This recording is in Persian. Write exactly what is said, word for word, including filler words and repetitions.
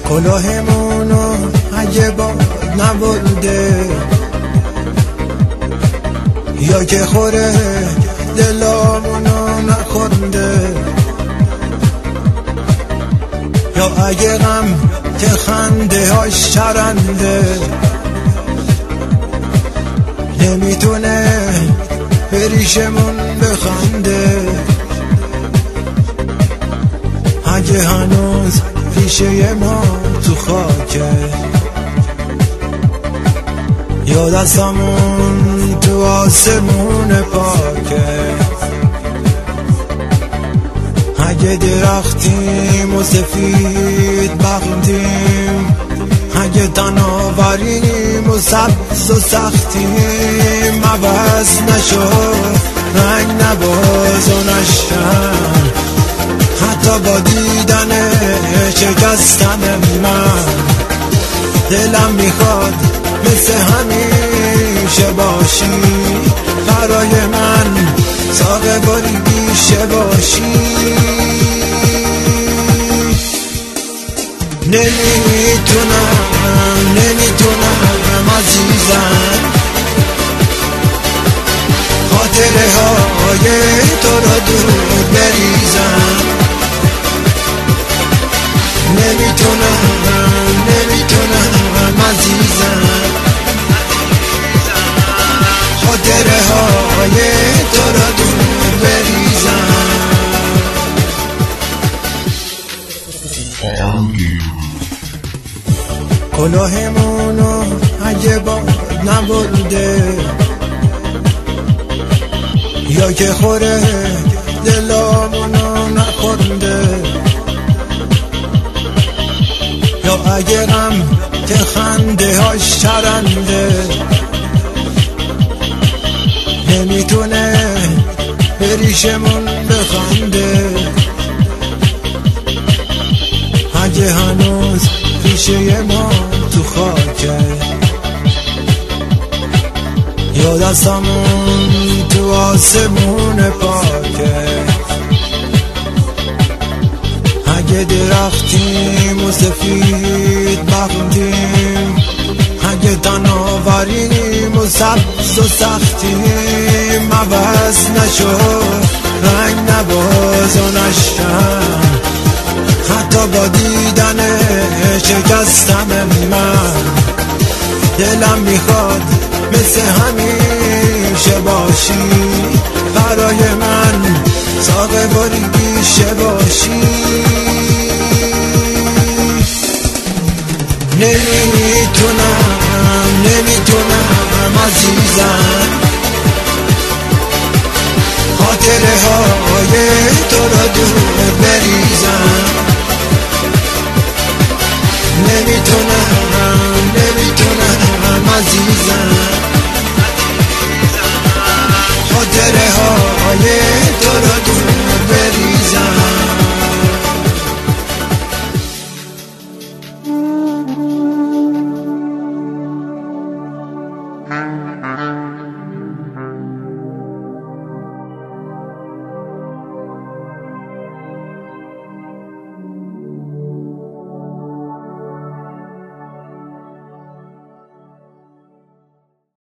کلاهمونو اگه باد نبرده یا که خوره دلامونو نخورده، یا اگه غم که خنده هاش شرنده، نمیتونه بریشمون بخنده. اگه هنوز ریشه ما تو خاکه یا دستمون تو آسمون پاکه، اگه درختیم و سفید بختیم، اگه تناوریم و سبز و سختیم، عوض نشو رنگ نباز و نشن، حتی با دیدن شکستن من دلم میخواد مثل همیشه باشی، برای من ساقه باری بیشه باشی. نمیتونم نمیتونم عزیزم خاطره های تو را دور بریزم، نمیتونم نمیتونم عزیزم خاطره های تو را دور بریزم. کلاهمونو اگه باد نبرده یا که خوره دلامونو نخورده، یا اگه غم که خنده هاش شرنده، نمیتونه بریشمون بخنده. اگه هنوز ریشه ما تو خاکه یا دستمون تو آسمون پاکه، اگه درختیم و سفید بختیم، اگه تناوریم و سبز و سختیم، عوض نشو رنگ نباز و نشن، حتی با دیدن شکستن من دلم میخواد مثل همیشه باشی، برای من ساقه باری بیشه باشی. نمیتونم نمیتونم عزیزم خاطره های